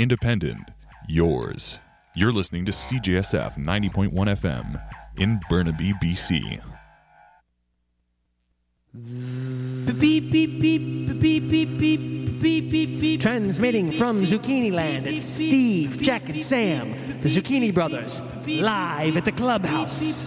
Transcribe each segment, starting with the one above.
independent, yours. You're listening to CJSF 90.1 FM in Burnaby, BC. Transmitting from Zucchini Land, it's Steve, Jack, and Sam, the Zucchini Brothers, live at the clubhouse.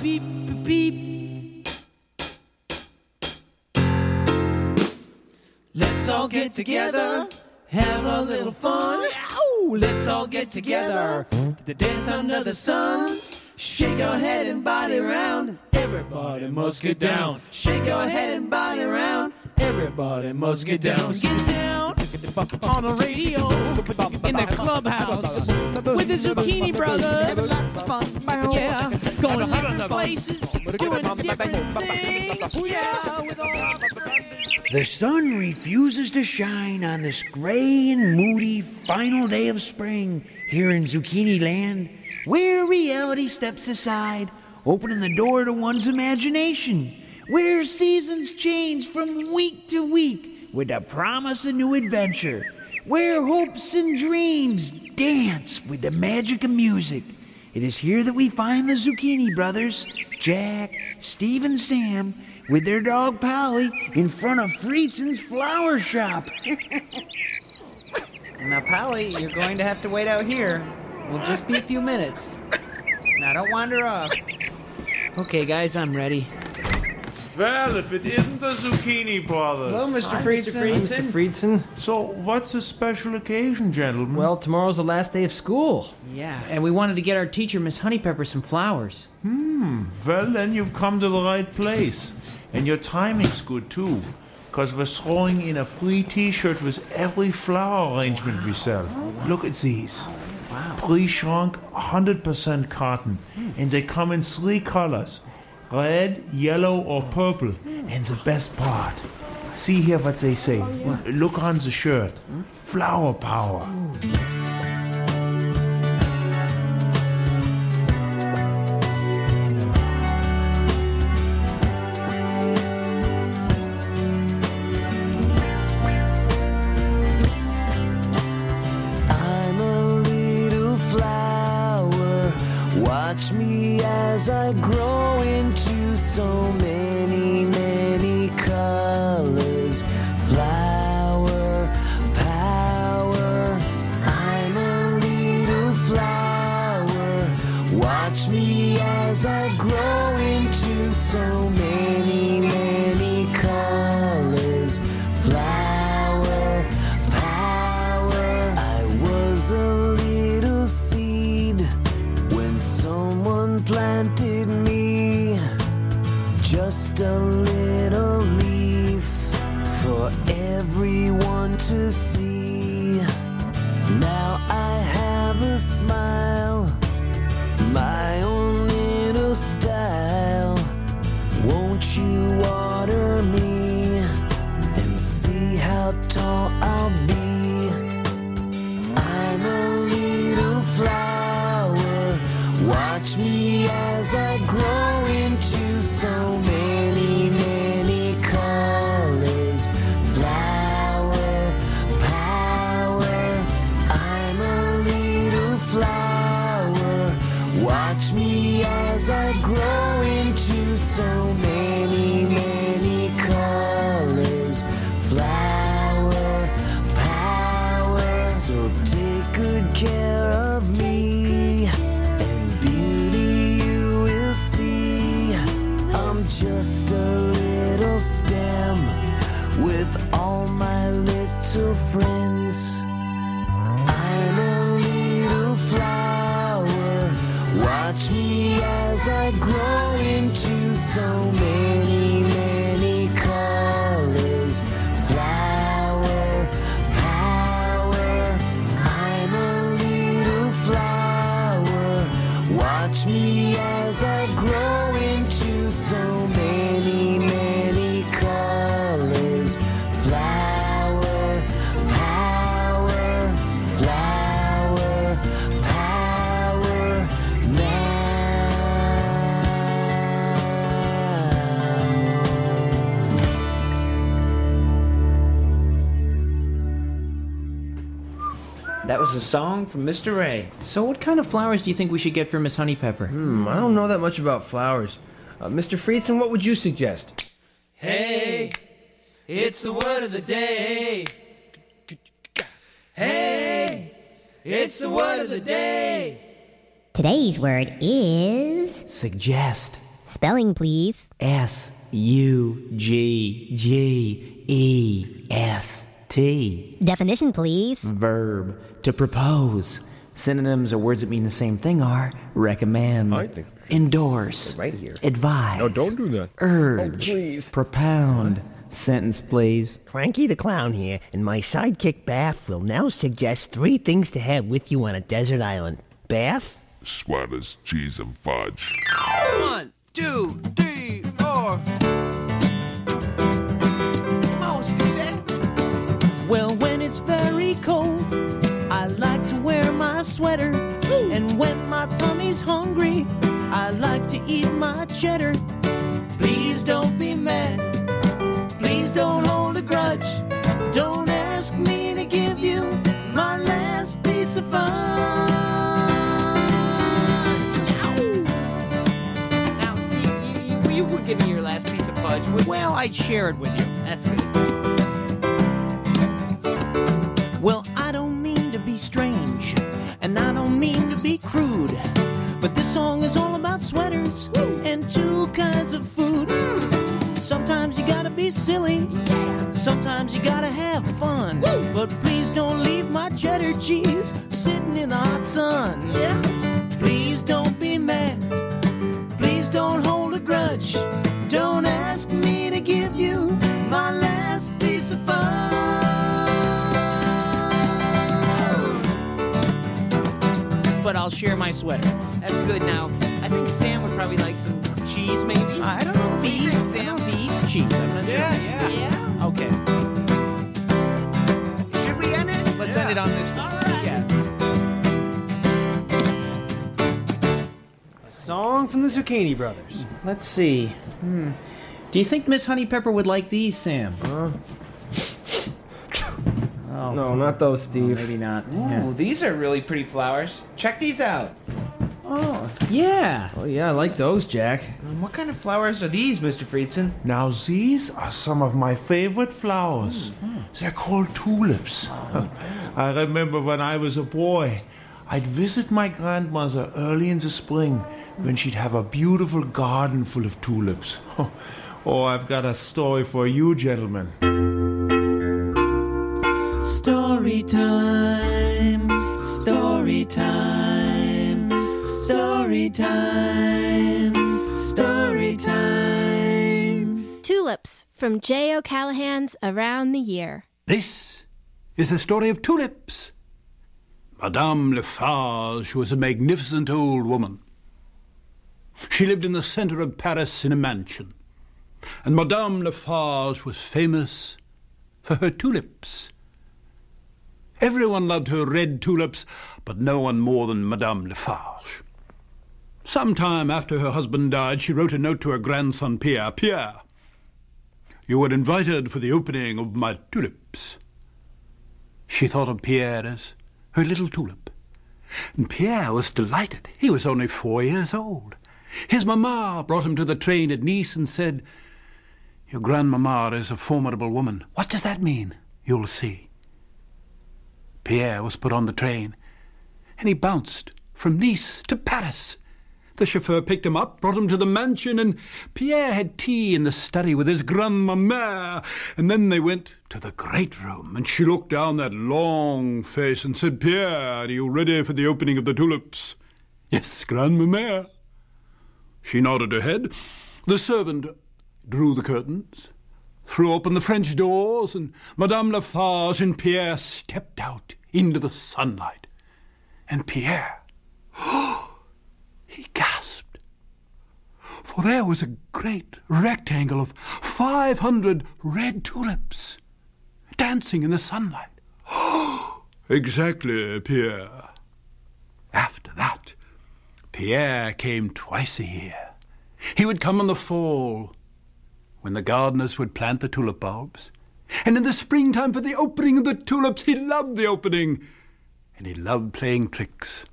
Let's all get together, have a little fun. Ow! Let's all get together to dance under the sun. Shake your head and body round. Everybody must get down. Shake your head and body round. Everybody must get down. Get down on the radio in the clubhouse with the Zucchini Brothers. Yeah, going different places, doing different things. Yeah, with all the sun refuses to shine on this gray and moody final day of spring here in Zucchini Land, where reality steps aside, opening the door to one's imagination, where seasons change from week to week with the promise of new adventure, where hopes and dreams dance with the magic of music. It is here that we find the Zucchini Brothers, Jack, Steve, and Sam, with their dog Polly in front of Friesen's flower shop. Now, Polly, you're going to have to wait out here. We'll just be a few minutes. Now, don't wander off. Okay, guys, I'm ready. Well, if it isn't the Zucchini Brothers. Hello, Mr. Friedson. Mr. Friedson. So, what's the special occasion, gentlemen? Well, tomorrow's the last day of school. Yeah, and we wanted to get our teacher, Miss Honeypepper, some flowers. Well, then you've come to the right place. And your timing's good, too. Because we're throwing in a free t-shirt with every flower arrangement we sell. Look at these. Wow. Pre-shrunk, 100% cotton. And they come in 3 colors. Red, yellow, or purple. And the best part. See here what they say. Look on the shirt. Flower power. Watch me as I grow into so many, many colors. Flower power. I'm a little flower. Watch me as I grow into so many, many colors. Flower power. I was a little seed when someone planted me, just a little leaf for everyone to see. Now I have a smile, my own little style. Won't you water me and see how tall I'll be? I'm a little flower. Watch me as I grow into so many, many colors. Flower power. I'm a little flower. Watch me as I grow into so many, many colors. Flower power. So take good care of me, and beauty you will see. I'm just a little stem with all my little friends. I'm a little flower. Watch me as I grow into so many, many colors. Flower power. I'm a little flower. Watch me as I grow into so many, many colors. Flower power. Flower power now. was a song from Mr. Ray. So what kind of flowers do you think we should get for Miss Honeypepper? I don't know that much about flowers. Mr. Friedson, what would you suggest? Hey, it's the word of the day. Hey, it's the word of the day. Today's word is... Suggest. Spelling, please. S-U-G-G-E-S-T. Definition, please. Verb. To propose. Synonyms or words that mean the same thing are recommend, I think- endorse, Right here. advise. No, don't do that. Urge. Oh, please. Propound. Sentence, please. Cranky the Clown here, and my sidekick Bath will now suggest 3 things to have with you on a desert island. Bath? Sweaters, cheese, and fudge. 1, 2, 3, 4. Come on, Stevie. Well, when it's very cold, I like to wear my sweater. And when my tummy's hungry, I like to eat my cheddar. Please don't be mad. Please don't hold a grudge. Don't ask me to give you my last piece of fudge. Now, Steve, you would give me your last piece of fudge. Well, I'd share it with you. That's good. Well, I don't mean to be strange, and I don't mean to be crude, but this song is all about sweaters and 2 kinds of food. Sometimes you gotta be silly, sometimes you gotta have fun, but please don't leave my cheddar cheese sitting in the hot sun. Please don't be mad, please don't hold a grudge, don't ask me to give you my last piece of fudge. But I'll share my sweater. That's good. Now, I think Sam would probably like some cheese, maybe. I don't know if he eats, Sam. He eats cheese. I'm not sure. Yeah. Okay. Should we end it? Let's end it on this one. All right. A song from the Zucchini Brothers. Let's see. Do you think Miss Honeypepper would like these, Sam? No, not those, Steve. Maybe not. Ooh, these are really pretty flowers. Check these out. Oh, yeah. Oh, yeah, I like those, Jack. What kind of flowers are these, Mr. Friedson? Now, these are some of my favorite flowers. They're called tulips. I remember when I was a boy, I'd visit my grandmother early in the spring when she'd have a beautiful garden full of tulips. Oh, I've got a story for you, gentlemen. Story time, story time, story time, story time. Tulips from J. O'Callahan's Around the Year. This is the story of tulips. Madame Lafarge was a magnificent old woman. She lived in the center of Paris in a mansion, and Madame Lafarge was famous for her tulips. Everyone loved her red tulips, but no one more than Madame Lafarge. Some time after her husband died, she wrote a note to her grandson Pierre. Pierre, you were invited for the opening of my tulips. She thought of Pierre as her little tulip, and Pierre was delighted. He was only 4 years old. His mamma brought him to the train at Nice and said, "Your grandmamma is a formidable woman." What does that mean? You'll see. Pierre was put on the train, and he bounced from Nice to Paris. The chauffeur picked him up, brought him to the mansion, and Pierre had tea in the study with his grandmamma. And then they went to the great room, and she looked down that long face and said, "Pierre, are you ready for the opening of the tulips?" "Yes, grandmamma." She nodded her head. The servant drew the curtains, threw open the French doors, and Madame Lafarge and Pierre stepped out into the sunlight. And Pierre, he gasped, for there was a great rectangle of 500 red tulips dancing in the sunlight. Exactly, Pierre. After that, Pierre came twice a year. He would come in the fall, when the gardeners would plant the tulip bulbs, and in the springtime for the opening of the tulips. He loved the opening, and he loved playing tricks.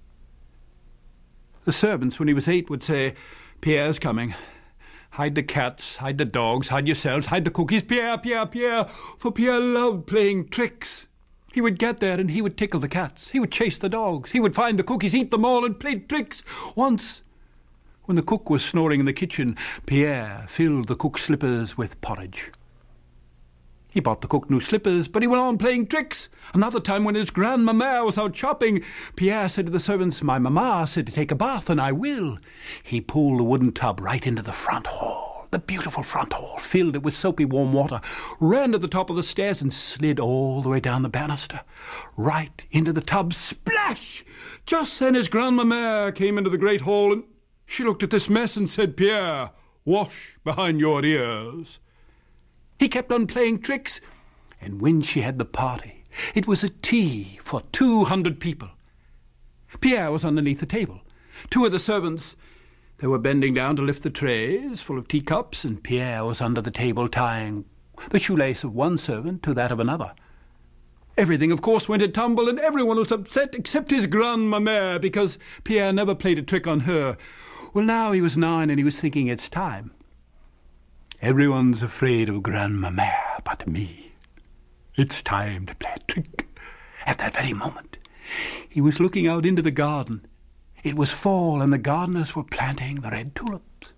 The servants, when he was 8, would say, "Pierre's coming. Hide the cats, hide the dogs, hide yourselves, hide the cookies. Pierre, Pierre, Pierre." For Pierre loved playing tricks. He would get there and he would tickle the cats. He would chase the dogs. He would find the cookies, eat them all, and play tricks. Once, when the cook was snoring in the kitchen, Pierre filled the cook's slippers with porridge. He bought the cook new slippers, but he went on playing tricks. Another time, when his grandmamma was out shopping, Pierre said to the servants, "My mamma said to take a bath, and I will." He pulled the wooden tub right into the front hall, the beautiful front hall, filled it with soapy warm water, ran to the top of the stairs, and slid all the way down the banister, right into the tub. Splash! Just then his grandmamma came into the great hall, and she looked at this mess and said, "Pierre, wash behind your ears." He kept on playing tricks, and when she had the party, it was a tea for 200 people. Pierre was underneath the table. 2 of the servants, they were bending down to lift the trays full of teacups, and Pierre was under the table tying the shoelace of one servant to that of another. Everything, of course, went a tumble, and everyone was upset except his grandmamma, because Pierre never played a trick on her. Well, now he was 9, and he was thinking, it's time. Everyone's afraid of grandmamma but me. It's time to play a trick. At that very moment, he was looking out into the garden. It was fall, and the gardeners were planting the red tulips.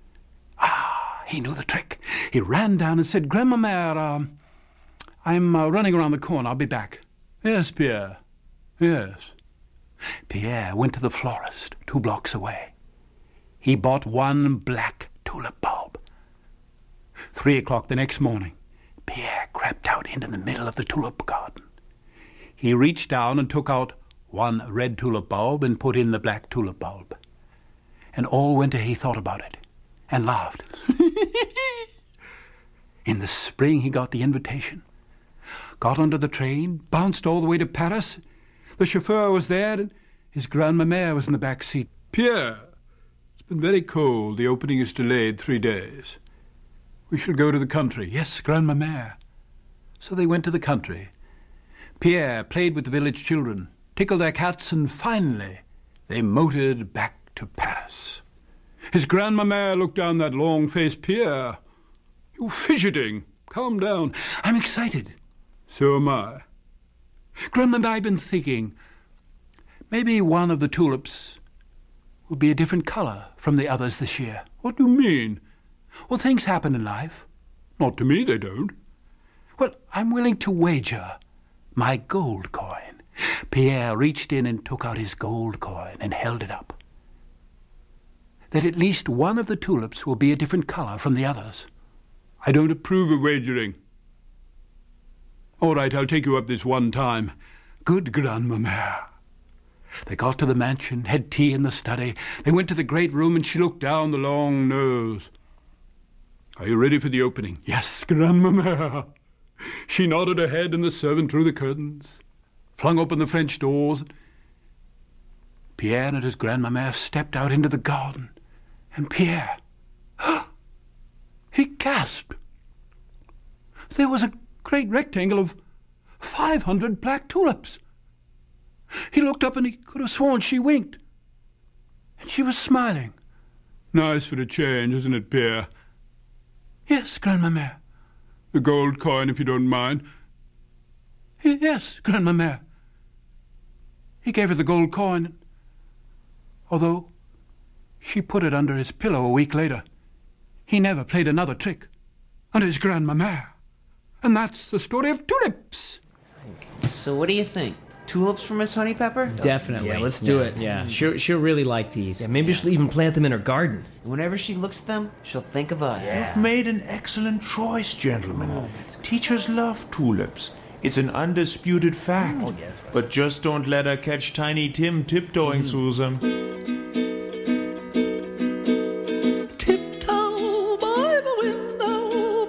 He knew the trick. He ran down and said, "Grandmamma, I'm running around the corner. I'll be back." "Yes, Pierre. Yes." Pierre went to the florist 2 blocks away. He bought 1 black tulip bulb. 3 o'clock the next morning, Pierre crept out into the middle of the tulip garden. He reached down and took out 1 red tulip bulb and put in the black tulip bulb. And all winter he thought about it and laughed. In the spring he got the invitation, got onto the train, bounced all the way to Paris. The chauffeur was there, and his grandmamma was in the back seat. "Pierre, it's been very cold. The opening is delayed 3 days. We shall go to the country." "Yes, grandmamma." So they went to the country. Pierre played with the village children, tickled their cats, and finally they motored back to Paris. His grandmamma looked down that long face. "Pierre, you're fidgeting. Calm down." "I'm excited." "So am I." "Grandmamma, I've been thinking, maybe one of the tulips will be a different colour from the others this year." "What do you mean?" "Well, things happen in life." "Not to me, they don't." "Well, I'm willing to wager my gold coin." Pierre reached in and took out his gold coin and held it up. "That at least one of the tulips will be a different colour from the others." "I don't approve of wagering." "All right, I'll take you up this one time." "Good, grandmamma." They got to the mansion, had tea in the study. They went to the great room, and she looked down the long nose. "Are you ready for the opening?" "Yes, grandmamma." She nodded her head, and the servant drew the curtains, flung open the French doors. Pierre and his grandmamma stepped out into the garden, and Pierre, he gasped. There was a great rectangle of 500 black tulips. He looked up, and he could have sworn she winked, and she was smiling. "Nice for a change, isn't it, Pierre?" "Yes, grandmamma." "The gold coin, if you don't mind." "Yes, grandmamma." He gave her the gold coin, although she put it under his pillow a week later. He never played another trick under his grandmamma. And that's the story of tulips. So what do you think? Tulips for Miss Honey Pepper? Definitely. Yeah, let's do it. Yeah. She'll really like these. Yeah, maybe she'll even plant them in her garden. And whenever she looks at them, she'll think of us. You've made an excellent choice, gentlemen. Teachers love tulips. It's an undisputed fact. But just don't let her catch Tiny Tim tiptoeing through them. Tiptoe by the window,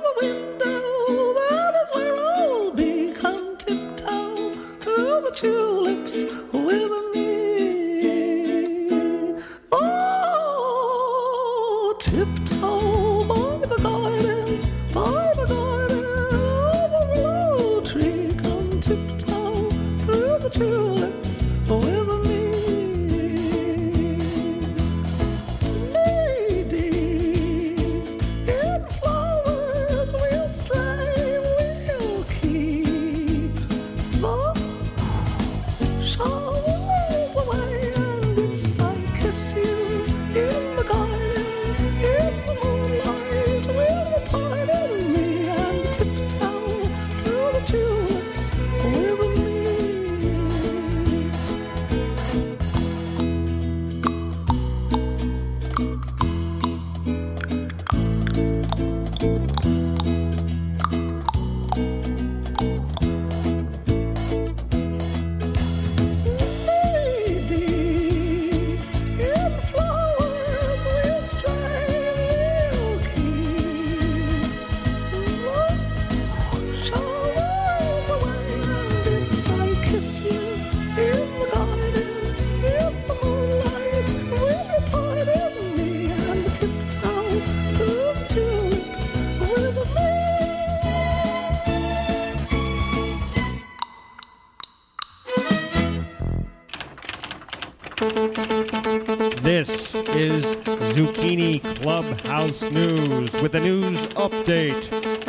that is where I'll be. Come tiptoe through the tulips with me. Oh, tiptoe by the garden of the willow tree. Come tiptoe through the tulips. This is Zucchini Clubhouse News with a news update.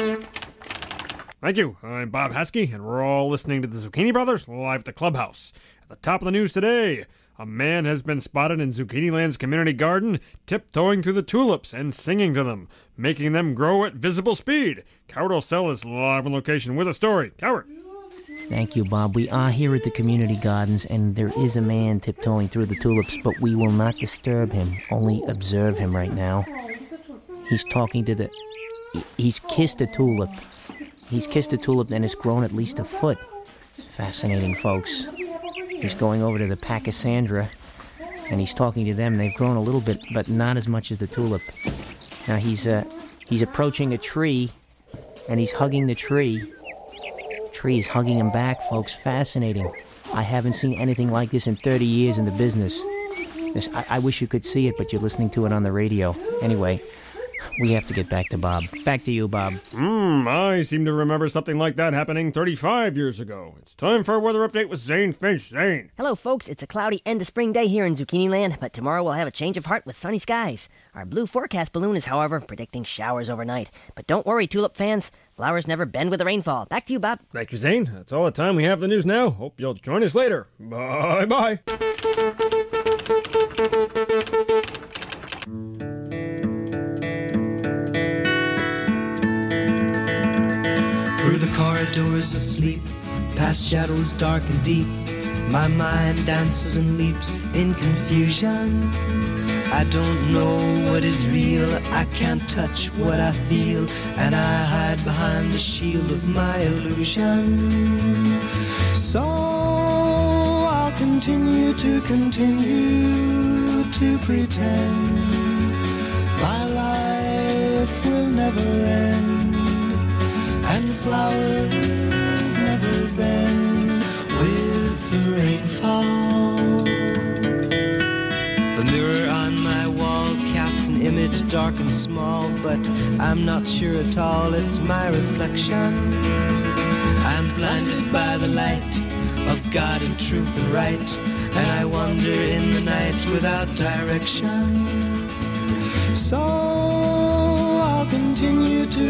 Thank you. I'm Bob Haskey, and we're all listening to the Zucchini Brothers live at the Clubhouse. At the top of the news today, a man has been spotted in Zucchini Land's community garden, tiptoeing through the tulips and singing to them, making them grow at visible speed. Coward O'Sell is live on location with a story. Coward. Thank you, Bob. We are here at the community gardens, and there is a man tiptoeing through the tulips, but we will not disturb him, only observe him right now. He's talking to He's kissed a tulip. He's kissed a tulip and it's grown at least a foot. Fascinating, folks. He's going over to the Pachysandra, and he's talking to them. They've grown a little bit, but not as much as the tulip. Now he's approaching a tree, and he's hugging the tree. Tree is hugging him back, folks. Fascinating. I haven't seen anything like this in 30 years in the business. I wish you could see it, but you're listening to it on the radio. Anyway, we have to get back to Bob. Back to you, Bob. I seem to remember something like that happening 35 years ago. It's time for a weather update with Zane Finch. Zane. Hello, folks. It's a cloudy end of spring day here in Zucchini Land, but tomorrow we'll have a change of heart with sunny skies. Our blue forecast balloon is, however, predicting showers overnight. But don't worry, tulip fans. Flowers never bend with the rainfall. Back to you, Bob. Thank you, Zane. That's all the time we have for the news now. Hope you'll join us later. Bye-bye. Through the corridors of sleep, past shadows dark and deep, my mind dances and leaps in confusion. I don't know what is real, I can't touch what I feel, and I hide behind the shield of my illusion. So I'll continue to pretend my life will never end, and flowers never bend with the rainfall. The mirror on my wall casts an image dark and small, but I'm not sure at all it's my reflection. I'm blinded by the light of God and truth and right, and I wander in the night without direction. So I'll continue to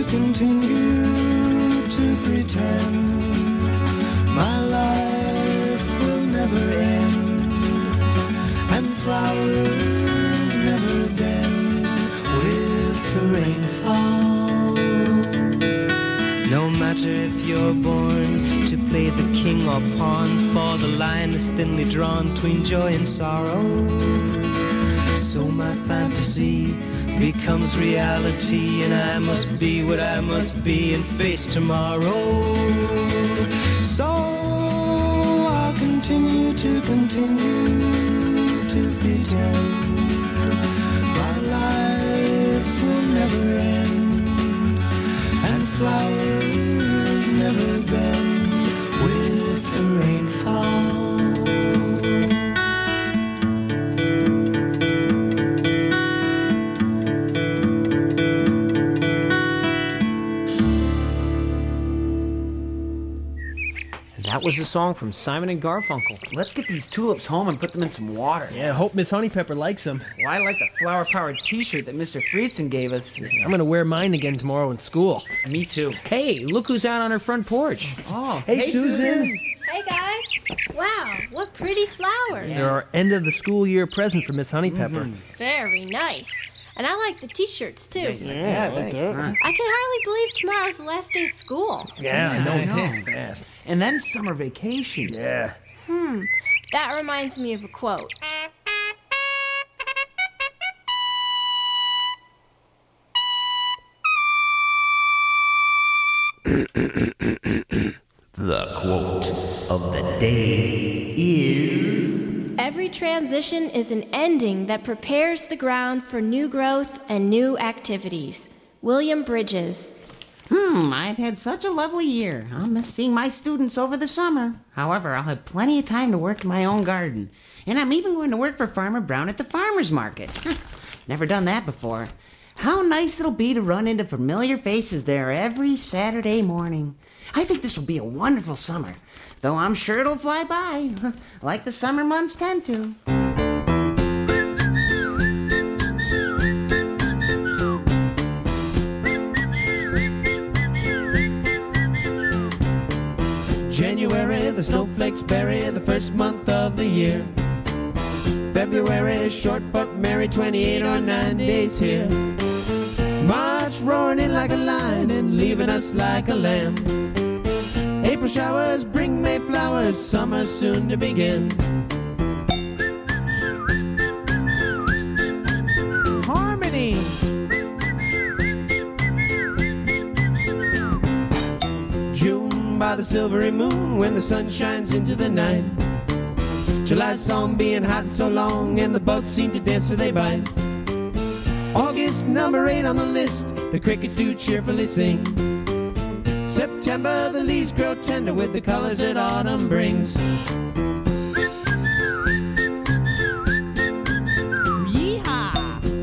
pretend my life will never end, and flowers never bend with the rainfall. No matter if you're born to play the king or pawn, for the line is thinly drawn between joy and sorrow. So my fantasy becomes reality, and I must be what I must be and face tomorrow. So I'll continue to pretend my life will never end, and flowers never bend with the rainfall. That was a song from Simon and Garfunkel. Let's get these tulips home and put them in some water. Yeah, I hope Miss Honeypepper likes them. Well, I like the flower-powered t-shirt that Mr. Friedson gave us. I'm going to wear mine again tomorrow in school. Me too. Hey, look who's out on her front porch. Oh, hey Susan. Hey, guys. Wow, what pretty flowers. They're our end of the school year present for Miss Honeypepper. Very nice. And I like the t-shirts, too. Yeah, thanks. I can hardly believe tomorrow's the last day of school. Yeah, I know. Fast. And then summer vacation. Yeah. That reminds me of a quote. The quote of the day is... Every transition is an ending that prepares the ground for new growth and new activities. William Bridges. I've had such a lovely year. I'll miss seeing my students over the summer. However, I'll have plenty of time to work in my own garden. And I'm even going to work for Farmer Brown at the farmer's market. Never done that before. How nice it'll be to run into familiar faces there every Saturday morning. I think this will be a wonderful summer, though I'm sure it'll fly by, like the summer months tend to. January, the snowflakes bury the first month of the year. February is short but merry, 28 or 9 days here. March roaring in like a lion and leaving us like a lamb. April showers bring May flowers, summer soon to begin. Harmony! June by the silvery moon when the sun shines into the night. July's song being hot and so long and the bugs seem to dance till they bite. August, number 8 on the list, the crickets do cheerfully sing. September, the leaves grow tender with the colors that autumn brings. Yeehaw!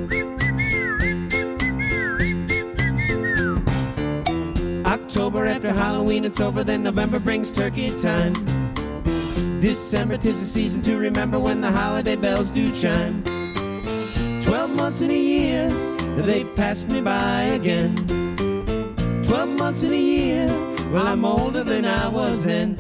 October, after Halloween it's over, then November brings turkey time. December, 'tis the season to remember when the holiday bells do chime. 12 months in a year, they passed me by again. 12 months in a year, well, I'm older than I was then.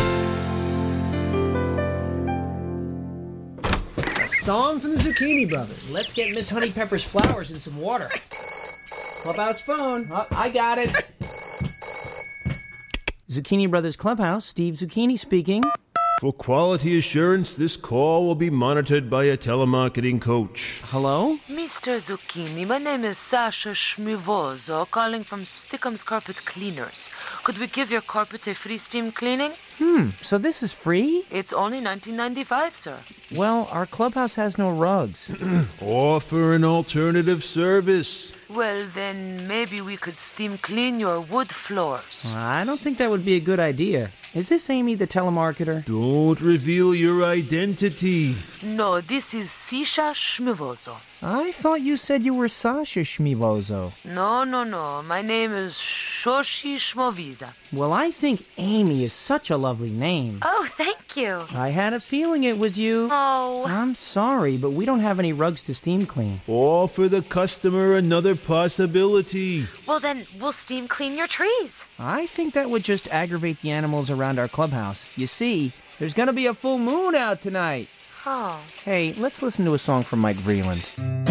A song from the Zucchini Brothers. Let's get Miss Honeypepper's flowers in some water. Clubhouse phone. Oh, I got it. Zucchini Brothers Clubhouse, Steve Zucchini speaking. For quality assurance, this call will be monitored by a telemarketing coach. Hello? Mr. Zucchini, my name is Sasha Shmivozo, calling from Stickham's Carpet Cleaners. Could we give your carpets a free steam cleaning? So this is free? It's only $19.95, sir. Well, our clubhouse has no rugs. Offer an alternative service. Well, then maybe we could steam clean your wood floors. I don't think that would be a good idea. Is this Amy, the telemarketer? Don't reveal your identity. No, this is Sisha Shmivozo. I thought you said you were Sasha Shmivozo. No. My name is Shoshi Shmoviza. Well, I think Amy is such a lovely name. Oh, thank you. I had a feeling it was you. Oh. I'm sorry, but we don't have any rugs to steam clean. Offer the customer another possibility. Well, then we'll steam clean your trees. I think that would just aggravate the animals around our clubhouse. You see, there's going to be a full moon out tonight. Oh. Hey, let's listen to a song from Mike Vreeland.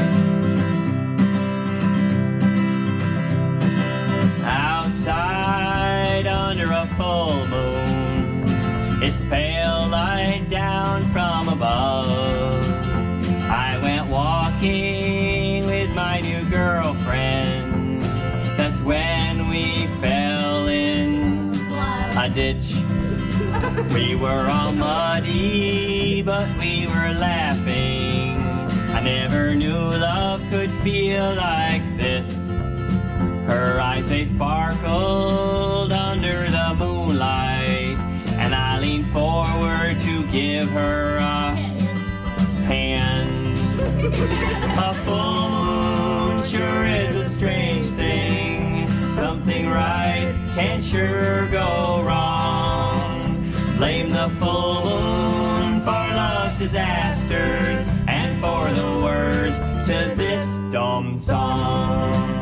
Outside under a full moon, it's pale light down from above. I went walking with my new girlfriend. That's when we fell in a ditch. We were all muddy, but we were laughing. I never knew love could feel like this. Her eyes, they sparkled under the moonlight, and I leaned forward to give her a hand. A full moon sure is a strange thing. Something right can sure go wrong. Blame the full moon for love's disasters and for the words to this dumb song.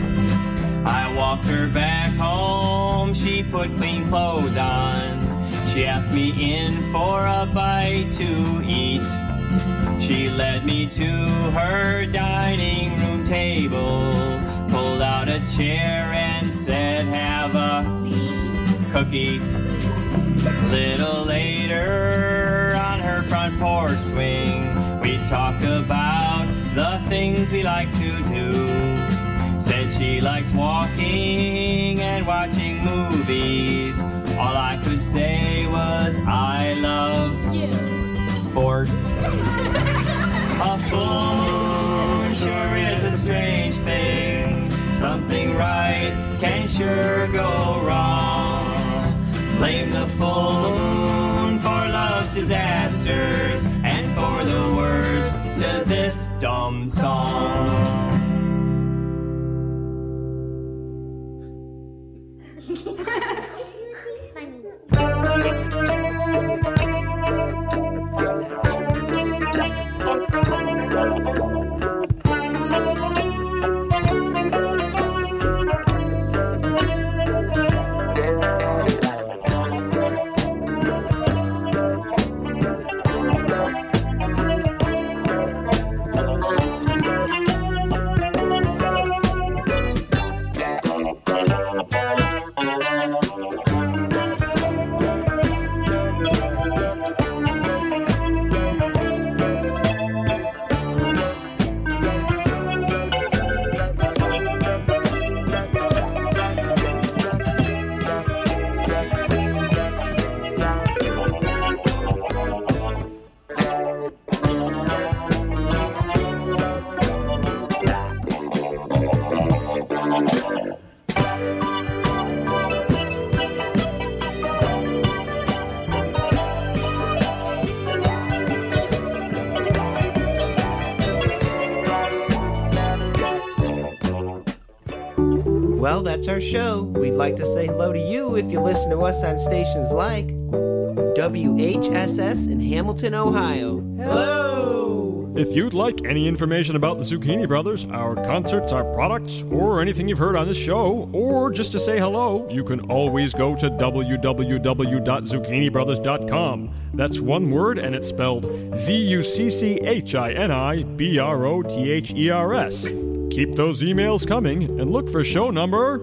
I walked her back home, she put clean clothes on. She asked me in for a bite to eat. She led me to her dining room table, pulled out a chair and said, have a cookie. Little later, on her front porch swing, we talked about the things we like to do. Said she liked walking and watching movies. All I could say was, I love sports. A full moon sure is a strange thing. Something right can sure go wrong. Blame the full moon for love's disasters and for the words to this dumb song. Well, that's our show. We'd like to say hello to you if you listen to us on stations like WHSS in Hamilton, Ohio. Hello! If you'd like any information about the Zucchini Brothers, our concerts, our products, or anything you've heard on this show, or just to say hello, you can always go to www.zucchinibrothers.com. That's one word, and it's spelled ZUCCHINIBROTHERS. Keep those emails coming and look for show number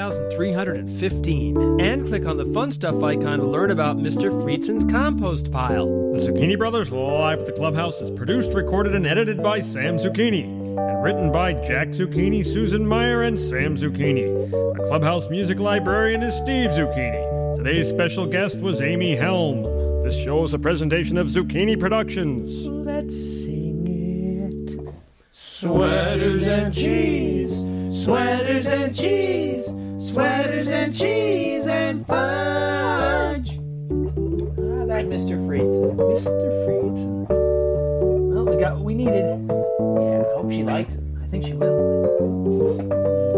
1315. And click on the fun stuff icon to learn about Mr. Friesen's compost pile. The Zucchini Brothers Live at the Clubhouse is produced, recorded, and edited by Sam Zucchini. And written by Jack Zucchini, Susan Meyer, and Sam Zucchini. The Clubhouse music librarian is Steve Zucchini. Today's special guest was Amy Helm. This show is a presentation of Zucchini Productions. Let's sing it. Sweaters and cheese, sweaters and cheese, sweaters and cheese and fudge. Ah, that Mr. Friedson. Mr. Friedson. Well, we got what we needed. Yeah, I hope she likes it. I think she will.